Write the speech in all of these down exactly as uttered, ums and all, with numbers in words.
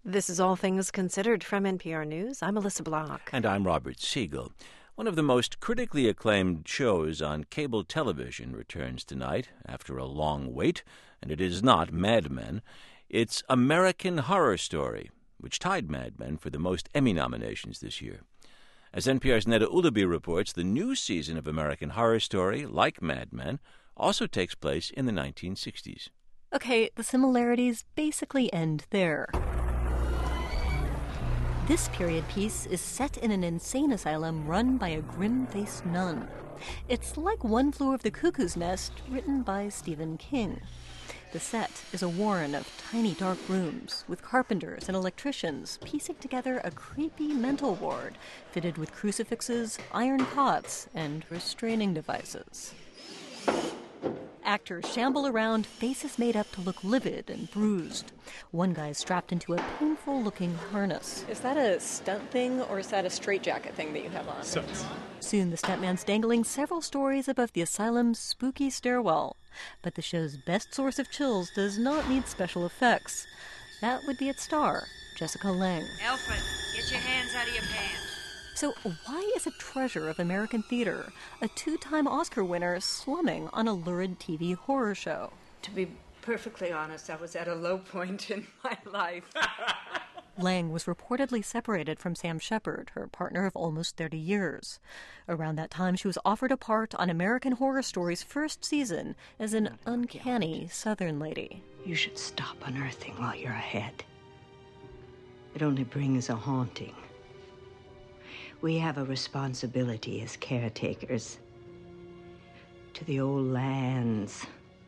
This is All Things Considered from N P R News. I'm Melissa Block. And I'm Robert Siegel. One of the most critically acclaimed shows on cable television returns tonight after a long wait, and it is not Mad Men. It's American Horror Story, which tied Mad Men for the most Emmy nominations this year. As N P R's Neda Ulaby reports, the new season of American Horror Story, like Mad Men, also takes place in the nineteen sixties. Okay, the similarities basically end there. This period piece is set in an insane asylum run by a grim-faced nun. It's like One Flew Over the Cuckoo's Nest, written by Stephen King. The set is a warren of tiny dark rooms, with carpenters and electricians piecing together a creepy mental ward fitted with crucifixes, iron cots, and restraining devices. Actors shamble around, faces made up to look livid and bruised. One guy's strapped into a painful-looking harness. Is that a stunt thing, or is that a straitjacket thing that you have on? Stunts. Soon the stuntman's dangling several stories above the asylum's spooky stairwell. But the show's best source of chills does not need special effects. That would be its star, Jessica Lange. Alfred, get your hands out of your pants. So why is a treasure of American theater, a two-time Oscar winner, slumming on a lurid T V horror show? To be perfectly honest, I was at a low point in my life. Lange was reportedly separated from Sam Shepard, her partner of almost thirty years. Around that time, she was offered a part on American Horror Story's first season as an uncanny Southern lady. You should stop unearthing while you're ahead. It only brings a haunting. We have a responsibility as caretakers to the old lands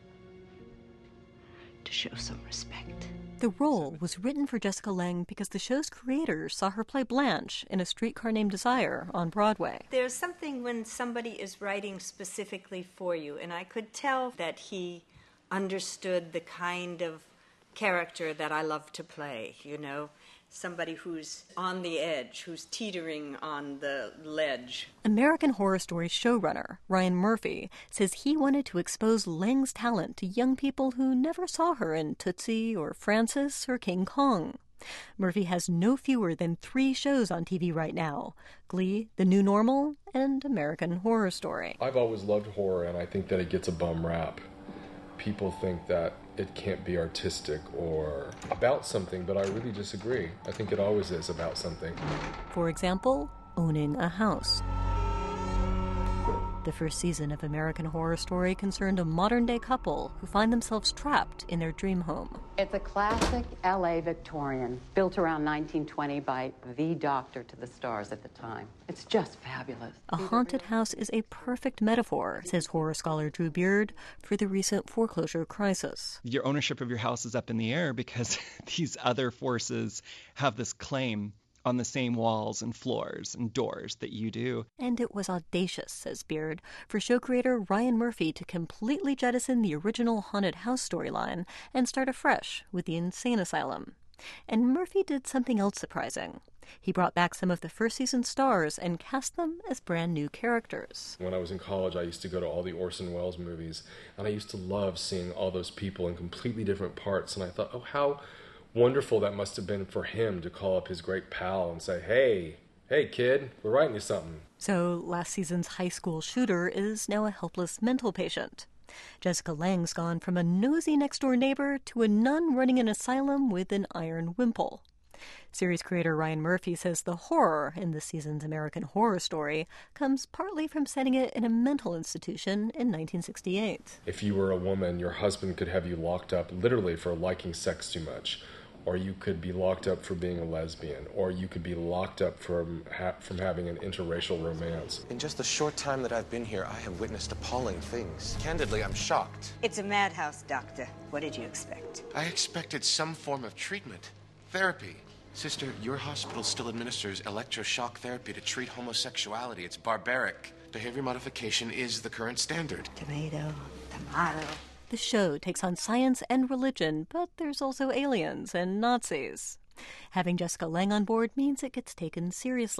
to show some respect. The role was written for Jessica Lange because the show's creators saw her play Blanche in A Streetcar Named Desire on Broadway. There's something when somebody is writing specifically for you, and I could tell that he understood the kind of character that I love to play, you know? Somebody who's on the edge, who's teetering on the ledge. American Horror Story showrunner Ryan Murphy says he wanted to expose Lange's talent to young people who never saw her in Tootsie or Frances or King Kong. Murphy has no fewer than three shows on T V right now: Glee, The New Normal, and American Horror Story. I've always loved horror, and I think that it gets a bum rap. People think that it can't be artistic or about something, but I really disagree. I think it always is about something. For example, owning a house. The first season of American Horror Story concerned a modern-day couple who find themselves trapped in their dream home. It's a classic L A Victorian, built around nineteen twenty by the doctor to the stars at the time. It's just fabulous. A haunted house is a perfect metaphor, says horror scholar Drew Beard, for the recent foreclosure crisis. Your ownership of your house is up in the air because these other forces have this claim on the same walls and floors and doors that you do. And it was audacious, says Beard, for show creator Ryan Murphy to completely jettison the original haunted house storyline and start afresh with the insane asylum. And Murphy did something else surprising. He brought back some of the first season stars and cast them as brand new characters. When I was in college, I used to go to all the Orson Welles movies, and I used to love seeing all those people in completely different parts, and I thought, oh, how wonderful that must have been for him to call up his great pal and say, hey, hey kid, we're writing you something. So last season's high school shooter is now a helpless mental patient. Jessica Lange's gone from a nosy next-door neighbor to a nun running an asylum with an iron wimple. Series creator Ryan Murphy says the horror in this season's American Horror Story comes partly from setting it in a mental institution in nineteen sixty-eight. If you were a woman, your husband could have you locked up literally for liking sex too much. Or you could be locked up for being a lesbian, or you could be locked up from ha- from having an interracial romance. In just the short time that I've been here, I have witnessed appalling things. Candidly, I'm shocked. It's a madhouse, Doctor. What did you expect? I expected some form of treatment. Therapy. Sister, your hospital still administers electroshock therapy to treat homosexuality. It's barbaric. Behavior modification is the current standard. Tomato, tomato. The show takes on science and religion, but there's also aliens and Nazis. Having Jessica Lange on board means it gets taken seriously.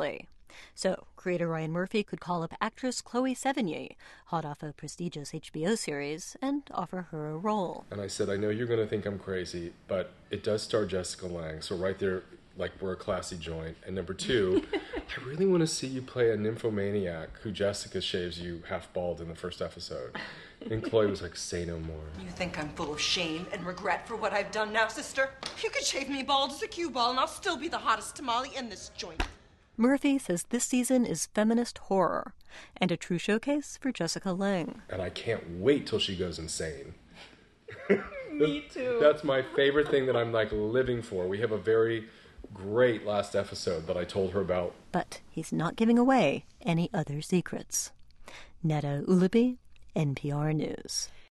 So, creator Ryan Murphy could call up actress Chloe Sevigny, hot off a prestigious H B O series, and offer her a role. And I said, I know you're going to think I'm crazy, but it does star Jessica Lange, so right there, like, we're a classy joint. And number two, I really want to see you play a nymphomaniac who Jessica shaves you half bald in the first episode. And Chloe was like, say no more. You think I'm full of shame and regret for what I've done now, sister? You could shave me bald as a cue ball and I'll still be the hottest tamale in this joint. Murphy says this season is feminist horror and a true showcase for Jessica Lange. And I can't wait till she goes insane. Me too. That's my favorite thing that I'm like living for. We have a very great last episode that I told her about. But he's not giving away any other secrets. Netta Ulaby, N P R News.